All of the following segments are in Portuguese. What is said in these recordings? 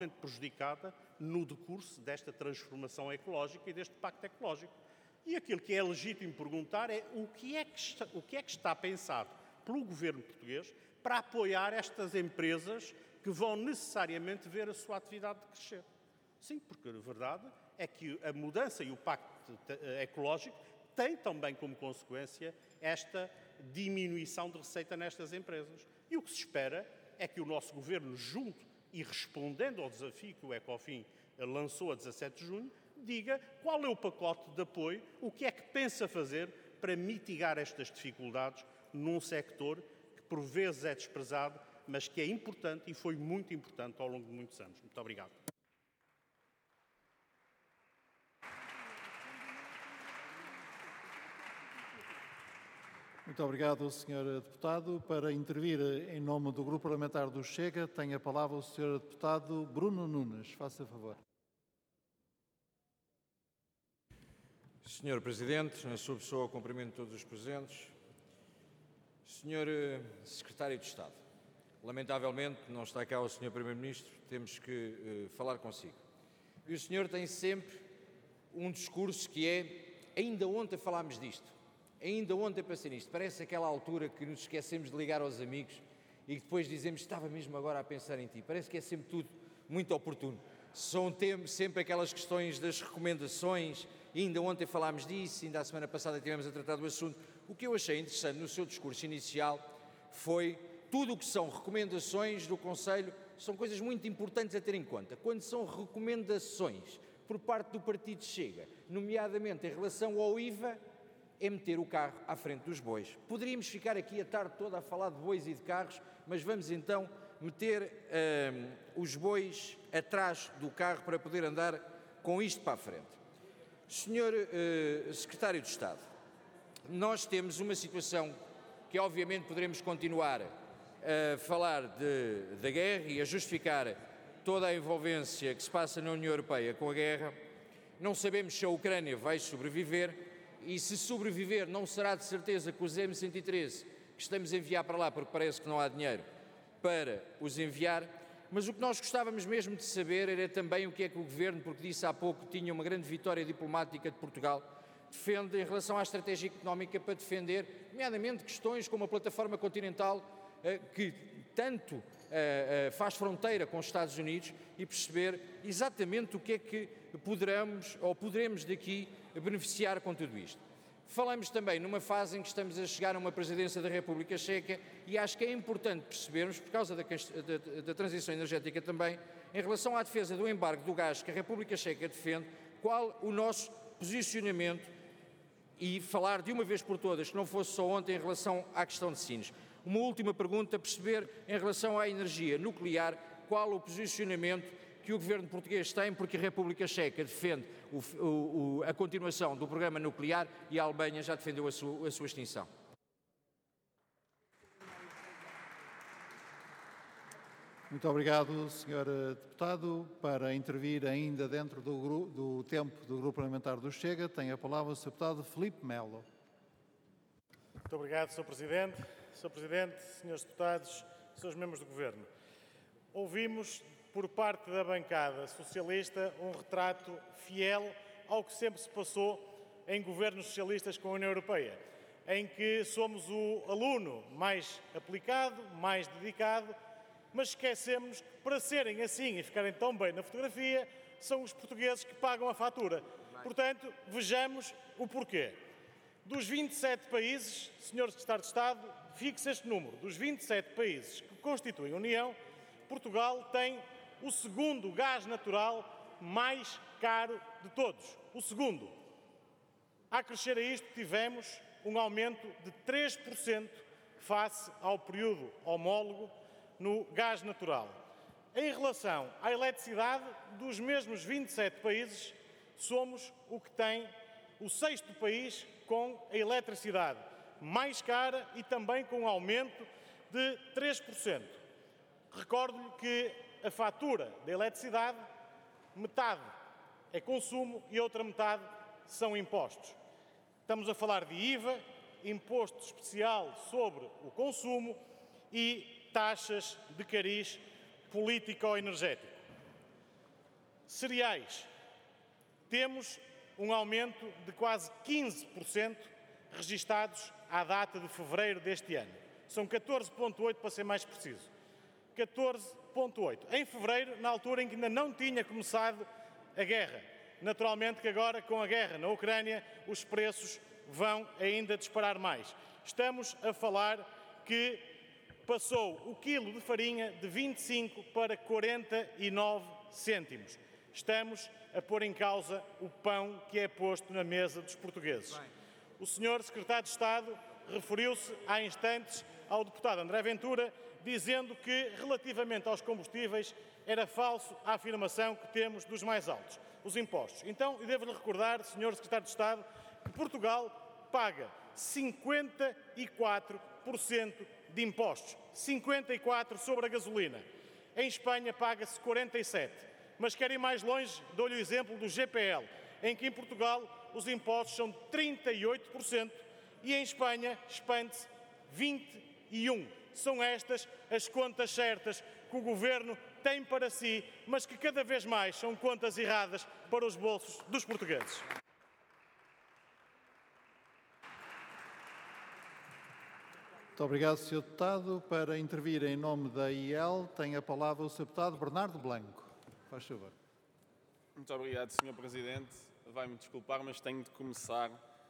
prejudicada no decurso desta transformação ecológica e deste pacto ecológico. E aquilo que é legítimo perguntar é o que é que está pensado pelo governo português para apoiar estas empresas que vão necessariamente ver a sua atividade crescer. Sim, porque a verdade é que a mudança e o pacto ecológico têm também como consequência esta diminuição de receita nestas empresas. E o que se espera é que o nosso governo, junto e respondendo ao desafio que o Ecofin lançou a 17 de junho, diga qual é o pacote de apoio, o que é que pensa fazer para mitigar estas dificuldades num sector que por vezes é desprezado, mas que é importante e foi muito importante ao longo de muitos anos. Muito obrigado. Muito obrigado, Sr. Deputado. Para intervir em nome do Grupo Parlamentar do Chega, tem a palavra o Sr. Deputado Bruno Nunes. Faça favor. Sr. Presidente, na sua pessoa, cumprimento todos os presentes. Sr. Secretário de Estado, lamentavelmente não está cá o Sr. Primeiro-Ministro, temos que falar consigo. E o senhor tem sempre um discurso que é: ainda ontem falámos disto, ainda ontem pensei nisto. Parece aquela altura que nos esquecemos de ligar aos amigos e que depois dizemos: estava mesmo agora a pensar em ti. Parece que é sempre tudo muito oportuno. São sempre aquelas questões das recomendações. Ainda ontem falámos disso, ainda a semana passada tivemos a tratar do assunto. O que eu achei interessante no seu discurso inicial foi tudo o que são recomendações do Conselho, são coisas muito importantes a ter em conta. Quando são recomendações por parte do Partido Chega, nomeadamente em relação ao IVA, é meter o carro à frente dos bois. Poderíamos ficar aqui a tarde toda a falar de bois e de carros, mas vamos então meter os bois atrás do carro para poder andar com isto para a frente. Senhor Secretário de Estado, nós temos uma situação que obviamente poderemos continuar a falar da guerra e a justificar toda a envolvência que se passa na União Europeia com a guerra. Não sabemos se a Ucrânia vai sobreviver e, se sobreviver, não será de certeza com os M113 que estamos a enviar para lá, porque parece que não há dinheiro para os enviar. Mas o que nós gostávamos mesmo de saber era também o que é que o Governo, porque disse há pouco que tinha uma grande vitória diplomática de Portugal, defende em relação à estratégia económica para defender, nomeadamente, questões como a plataforma continental, que tanto faz fronteira com os Estados Unidos, e perceber exatamente o que é que poderemos daqui beneficiar com tudo isto. Falamos também numa fase em que estamos a chegar a uma presidência da República Checa e acho que é importante percebermos, por causa da transição energética também, em relação à defesa do embargo do gás que a República Checa defende, qual o nosso posicionamento, e falar de uma vez por todas, que não fosse só ontem, em relação à questão de Sines. Uma última pergunta, perceber em relação à energia nuclear, qual o posicionamento que o Governo português tem, porque a República Checa defende a continuação do programa nuclear e a Alemanha já defendeu a sua extinção. Muito obrigado, Sr. Deputado. Para intervir ainda dentro do tempo do Grupo Parlamentar do Chega, tem a palavra o Sr. Deputado Filipe Melo. Muito obrigado, Sr. Presidente. Sr. Presidente, Srs. Deputados, Srs. Membros do Governo. Ouvimos, por parte da bancada socialista, um retrato fiel ao que sempre se passou em governos socialistas com a União Europeia, em que somos o aluno mais aplicado, mais dedicado, mas esquecemos que, para serem assim e ficarem tão bem na fotografia, são os portugueses que pagam a fatura. Portanto, vejamos o porquê. Dos 27 países, Sr. Secretário de Estado, fixe este número, dos 27 países que constituem a União, Portugal tem o segundo gás natural mais caro de todos. O segundo. A acrescer a isto, tivemos um aumento de 3% face ao período homólogo no gás natural. Em relação à eletricidade, dos mesmos 27 países, somos o que tem o sexto país com a eletricidade mais cara e também com um aumento de 3%. Recordo-lhe que a fatura da eletricidade, metade é consumo e outra metade são impostos. Estamos a falar de IVA, imposto especial sobre o consumo e taxas de cariz político-energético. Cereais. Temos um aumento de quase 15% registados à data de fevereiro deste ano. São 14,8% para ser mais preciso. 14,8%. Em fevereiro, na altura em que ainda não tinha começado a guerra. Naturalmente que agora, com a guerra na Ucrânia, os preços vão ainda disparar mais. Estamos a falar que passou o quilo de farinha de 25 para 49 cêntimos. Estamos a pôr em causa o pão que é posto na mesa dos portugueses. O Sr. Secretário de Estado referiu-se há instantes ao deputado André Ventura, dizendo que, relativamente aos combustíveis, era falso a afirmação que temos dos mais altos, os impostos. Então, eu devo-lhe recordar, Sr. Secretário de Estado, que Portugal paga 54% de impostos, 54% sobre a gasolina. Em Espanha paga-se 47%. Mas quero ir mais longe, dou-lhe o exemplo do GPL, em que em Portugal os impostos são 38% e em Espanha, espante-se, 21%. São estas as contas certas que o Governo tem para si, mas que cada vez mais são contas erradas para os bolsos dos portugueses. Muito obrigado, Sr. Deputado. Para intervir em nome da IEL, tem a palavra o Sr. Deputado Bernardo Blanco. Faz favor. Muito obrigado, Sr. Presidente. Vai-me desculpar, mas tenho de começar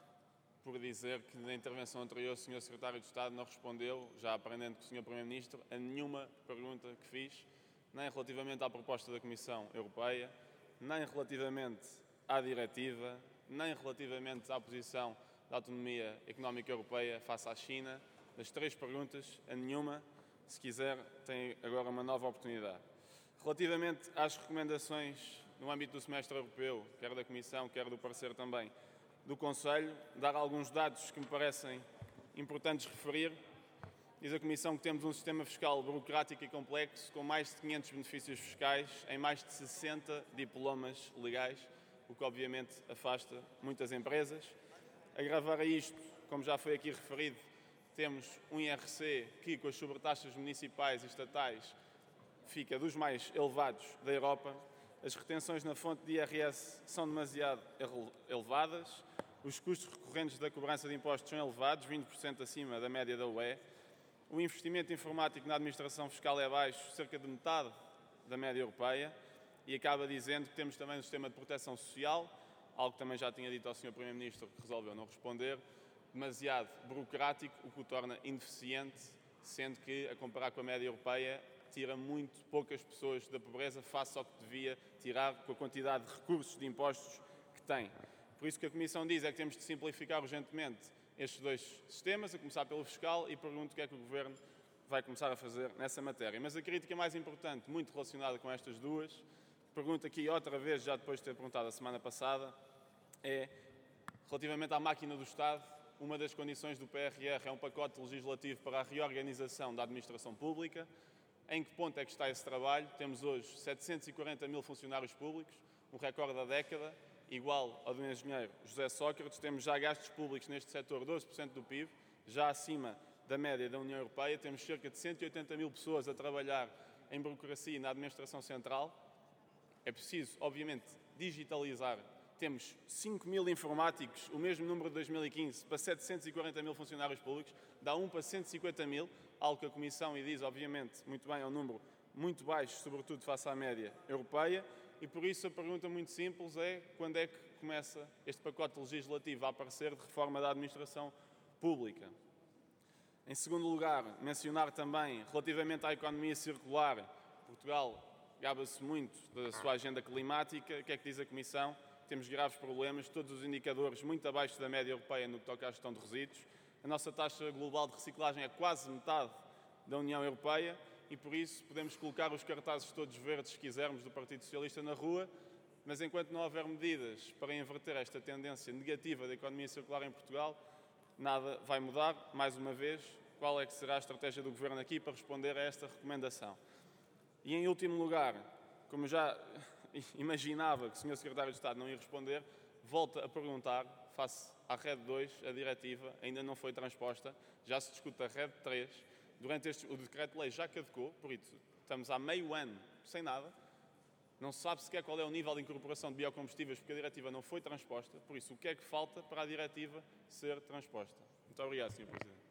por dizer que na intervenção anterior o Sr. Secretário de Estado não respondeu, já aprendendo com o Sr. Primeiro-Ministro, a nenhuma pergunta que fiz, nem relativamente à proposta da Comissão Europeia, nem relativamente à diretiva, nem relativamente à posição da autonomia económica europeia face à China. Das 3 perguntas, a nenhuma. Se quiser, tem agora uma nova oportunidade. Relativamente às recomendações no âmbito do semestre europeu, quer da Comissão, quer do parecer também do Conselho, dar alguns dados que me parecem importantes referir. Diz a Comissão que temos um sistema fiscal burocrático e complexo, com mais de 500 benefícios fiscais, em mais de 60 diplomas legais, o que obviamente afasta muitas empresas. Agravar a isto, como já foi aqui referido, temos um IRC que, com as sobretaxas municipais e estatais, fica dos mais elevados da Europa. As retenções na fonte de IRS são demasiado elevadas. Os custos recorrentes da cobrança de impostos são elevados, 20% acima da média da UE. O investimento informático na administração fiscal é baixo, cerca de metade da média europeia. E acaba dizendo que temos também um sistema de proteção social, algo que também já tinha dito ao Sr. Primeiro-Ministro, que resolveu não responder, demasiado burocrático, o que o torna ineficiente, sendo que, a comparar com a média europeia, tira muito poucas pessoas da pobreza face ao que devia tirar com a quantidade de recursos de impostos que tem. Por isso que a Comissão diz é que temos de simplificar urgentemente estes 2 sistemas, a começar pelo fiscal, e pergunto o que é que o Governo vai começar a fazer nessa matéria. Mas a crítica mais importante, muito relacionada com estas 2, pergunto aqui outra vez, já depois de ter perguntado a semana passada, é relativamente à máquina do Estado. Uma das condições do PRR é um pacote legislativo para a reorganização da administração pública. Em que ponto é que está esse trabalho? Temos hoje 740 mil funcionários públicos, um recorde da década, igual ao do engenheiro José Sócrates. Temos já gastos públicos neste setor 12% do PIB, já acima da média da União Europeia. Temos cerca de 180 mil pessoas a trabalhar em burocracia e na administração central. É preciso, obviamente, digitalizar. Temos 5 mil informáticos, o mesmo número de 2015, para 740 mil funcionários públicos, dá 1 para 150 mil, algo que a Comissão, e diz, obviamente, muito bem, é um número muito baixo, sobretudo face à média europeia, e por isso a pergunta muito simples é quando é que começa este pacote legislativo a aparecer de reforma da administração pública. Em segundo lugar, mencionar também, relativamente à economia circular, Portugal gaba-se muito da sua agenda climática. O que é que diz a Comissão? Temos graves problemas, todos os indicadores muito abaixo da média europeia no que toca à gestão de resíduos. A nossa taxa global de reciclagem é quase metade da União Europeia e, por isso, podemos colocar os cartazes todos verdes, se quisermos, do Partido Socialista na rua, mas enquanto não houver medidas para inverter esta tendência negativa da economia circular em Portugal, nada vai mudar. Mais uma vez, qual é que será a estratégia do Governo aqui para responder a esta recomendação? E, em último lugar, como já imaginava que o Sr. Secretário de Estado não ia responder, volto a perguntar, face à RED 2, a diretiva ainda não foi transposta, já se discute a RED 3, o decreto-lei já caducou, por isso estamos há meio ano sem nada. Não se sabe sequer qual é o nível de incorporação de biocombustíveis porque a diretiva não foi transposta. Por isso, o que é que falta para a diretiva ser transposta? Muito obrigado, Sr. Presidente.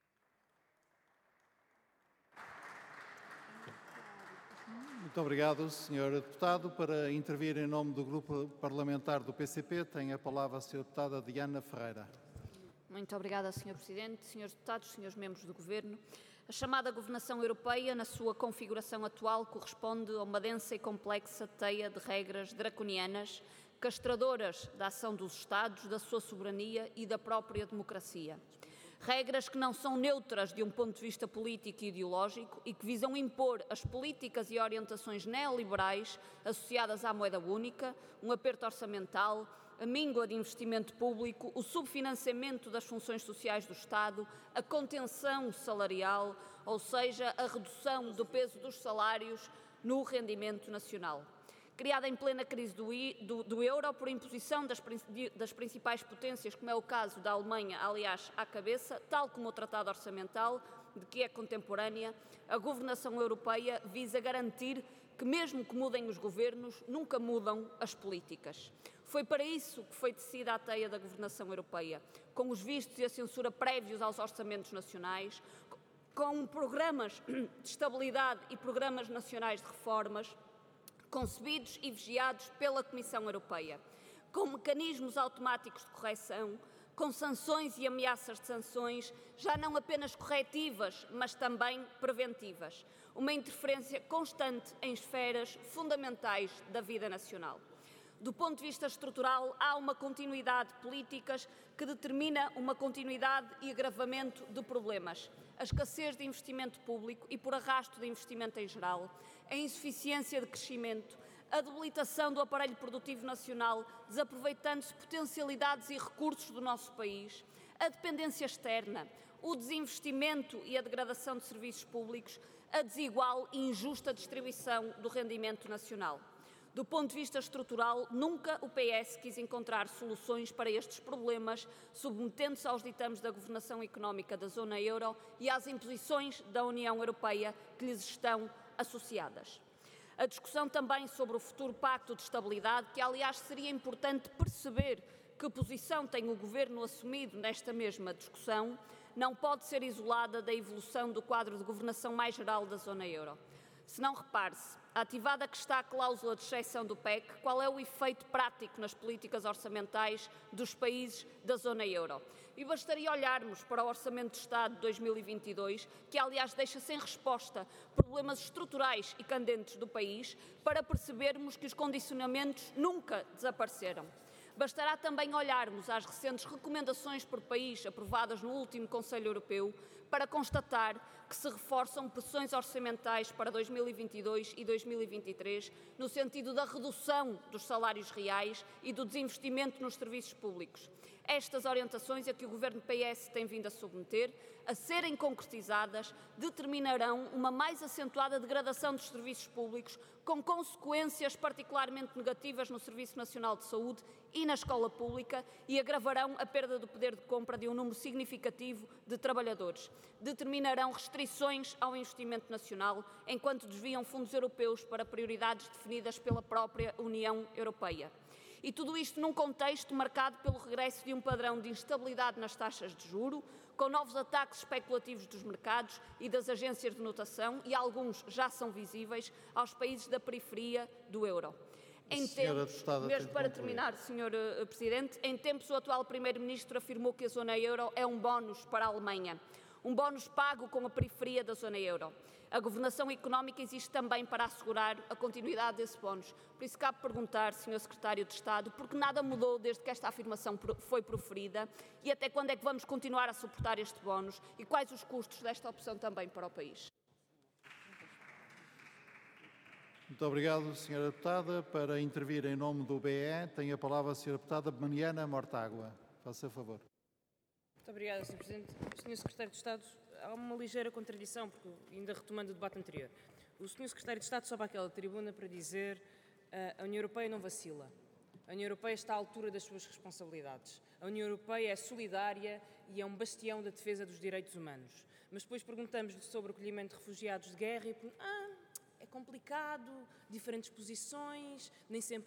Muito obrigado, Sr. Deputado. Para intervir em nome do Grupo Parlamentar do PCP, tem a palavra a Sra. Deputada Diana Ferreira. Muito obrigada, Sr. Presidente, Srs. Deputados, Srs. Membros do Governo. A chamada governação europeia, na sua configuração atual, corresponde a uma densa e complexa teia de regras draconianas, castradoras da ação dos Estados, da sua soberania e da própria democracia. Regras que não são neutras de um ponto de vista político e ideológico e que visam impor as políticas e orientações neoliberais associadas à moeda única, um aperto orçamental, a míngua de investimento público, o subfinanciamento das funções sociais do Estado, a contenção salarial, ou seja, a redução do peso dos salários no rendimento nacional. Criada em plena crise do euro por imposição das principais potências, como é o caso da Alemanha, aliás, à cabeça, tal como o Tratado Orçamental, de que é contemporânea, a governação europeia visa garantir que, mesmo que mudem os governos, nunca mudam as políticas. Foi para isso que foi tecida a teia da governação europeia, com os vistos e a censura prévios aos orçamentos nacionais, com programas de estabilidade e programas nacionais de reformas, concebidos e vigiados pela Comissão Europeia, com mecanismos automáticos de correção, com sanções e ameaças de sanções, já não apenas corretivas, mas também preventivas. Uma interferência constante em esferas fundamentais da vida nacional. Do ponto de vista estrutural, há uma continuidade de políticas que determina uma continuidade e agravamento de problemas. A escassez de investimento público e, por arrasto de investimento em geral, a insuficiência de crescimento, a debilitação do aparelho produtivo nacional, desaproveitando-se potencialidades e recursos do nosso país, a dependência externa, o desinvestimento e a degradação de serviços públicos, a desigual e injusta distribuição do rendimento nacional. Do ponto de vista estrutural, nunca o PS quis encontrar soluções para estes problemas, submetendo-se aos ditames da governação económica da zona euro e às imposições da União Europeia que lhes estão associadas. A discussão também sobre o futuro Pacto de Estabilidade, que aliás seria importante perceber que posição tem o Governo assumido nesta mesma discussão, não pode ser isolada da evolução do quadro de governação mais geral da zona euro. Se não, repare-se, ativada que está a cláusula de exceção do PEC, qual é o efeito prático nas políticas orçamentais dos países da zona euro? E bastaria olharmos para o Orçamento de Estado de 2022, que aliás deixa sem resposta problemas estruturais e candentes do país, para percebermos que os condicionamentos nunca desapareceram. Bastará também olharmos às recentes recomendações por país aprovadas no último Conselho Europeu para constatar que se reforçam pressões orçamentais para 2022 e 2023 no sentido da redução dos salários reais e do desinvestimento nos serviços públicos. Estas orientações a que o Governo PS tem vindo a submeter, a serem concretizadas, determinarão uma mais acentuada degradação dos serviços públicos, com consequências particularmente negativas no Serviço Nacional de Saúde e na escola pública, e agravarão a perda do poder de compra de um número significativo de trabalhadores. Determinarão restrições ao investimento nacional, enquanto desviam fundos europeus para prioridades definidas pela própria União Europeia. E tudo isto num contexto marcado pelo regresso de um padrão de instabilidade nas taxas de juro, com novos ataques especulativos dos mercados e das agências de notação, e alguns já são visíveis, aos países da periferia do euro. Em tempos, mesmo para terminar, Sr. Presidente, em tempos o atual Primeiro-Ministro afirmou que a zona euro é um bónus para a Alemanha. Um bónus pago com a periferia da zona euro. A governação económica existe também para assegurar a continuidade desse bónus. Por isso cabe perguntar, Sr. Secretário de Estado, porque nada mudou desde que esta afirmação foi proferida e até quando é que vamos continuar a suportar este bónus e quais os custos desta opção também para o país. Muito obrigado, Sra. Deputada. Para intervir em nome do BE, tem a palavra a Sra. Deputada Mariana Mortágua. Faça favor. Muito obrigada, Sr. Presidente. Sr. Secretário de Estado, há uma ligeira contradição, porque ainda retomando o debate anterior. O Sr. Secretário de Estado sobe àquela tribuna para dizer que a União Europeia não vacila. A União Europeia está à altura das suas responsabilidades. A União Europeia é solidária e é um bastião da defesa dos direitos humanos. Mas depois perguntamos-lhe sobre o acolhimento de refugiados de guerra e é complicado, diferentes posições, nem sempre